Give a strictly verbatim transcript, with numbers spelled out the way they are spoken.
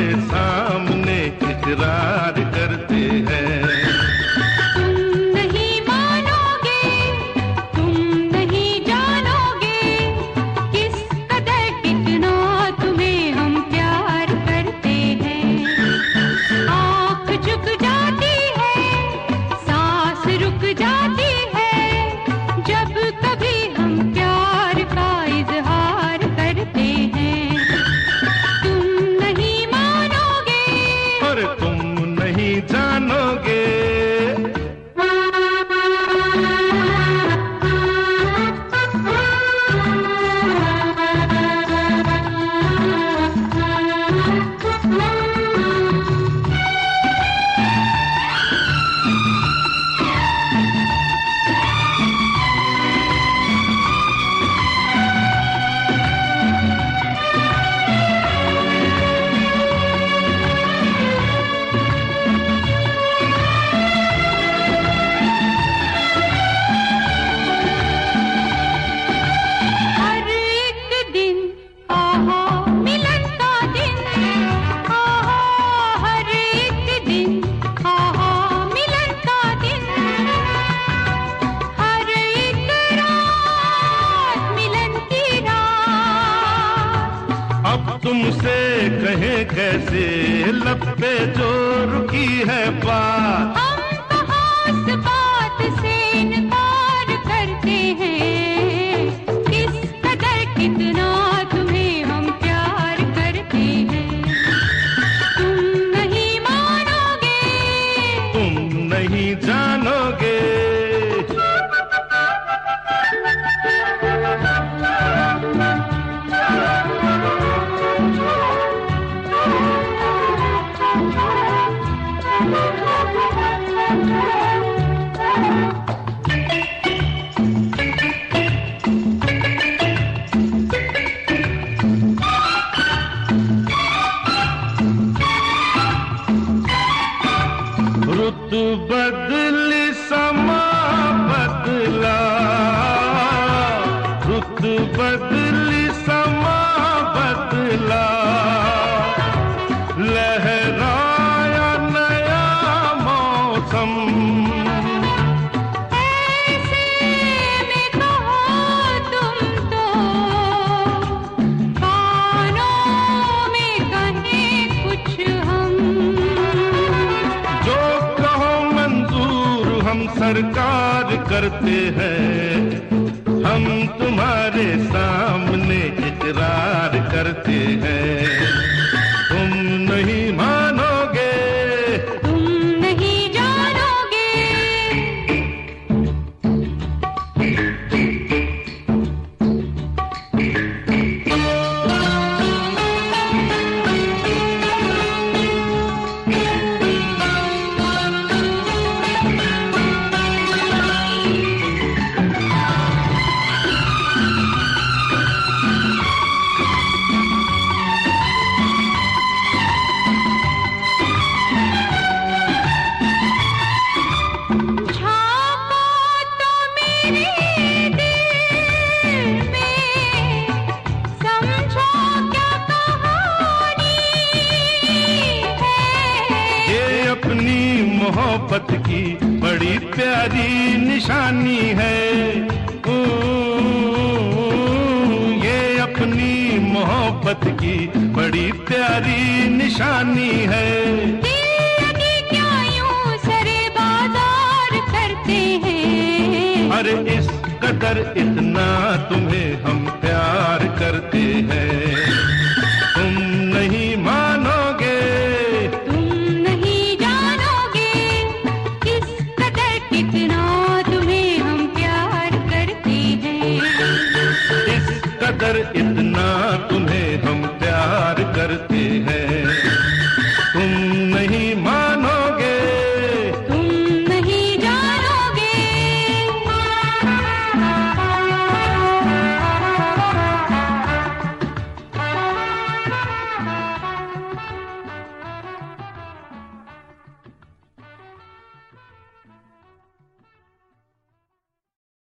सामने इकरार करते हैं। तुमसे कहें कैसे लब पे जो रुकी है बात, हम कहाँ इस बात से इनकार करते हैं। किस कदर कितना तुम्हें हम प्यार करते हैं। तुम नहीं मानोगे, तुम नहीं जानोगे। रुत बदली समा बदला, रुत बदली समा बदला, लहराया नया मौसम। ऐसे में कहो तुम तो कानों में कहें कुछ हम। जो कहो मंजूर हम सरकार करते हैं। हम तुम्हारे सामने इकरार करते हैं। तुम नहीं मानोगे, तुम नहीं जानोगे। मोहब्बत की बड़ी प्यारी निशानी है। ओ, ये अपनी मोहब्बत की बड़ी प्यारी निशानी है। दिल क्या यूं सरे बाजार करते हैं। अरे इस कदर इतना तुम्हें हम प्यार करते